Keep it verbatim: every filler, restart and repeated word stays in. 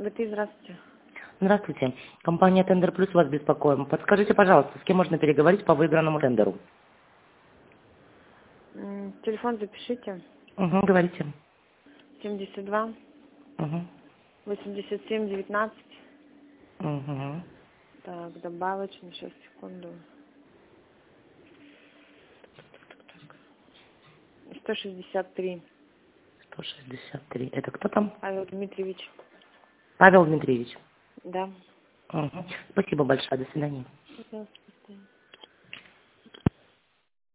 Это здравствуйте. Здравствуйте. Компания Тендер Плюс вас беспокоим. Подскажите, пожалуйста, с кем можно переговорить по выигранному тендеру? М, Телефон запишите. Угу, говорите. семьдесят два Угу. восемьдесят семь девятнадцать. Угу. Так, добавочный, сейчас, секунду. сто шестьдесят три. сто шестьдесят три. Это кто там? Павел Дмитриевич. Павел Дмитриевич. Да. Угу. Спасибо большое. До свидания. Пожалуйста.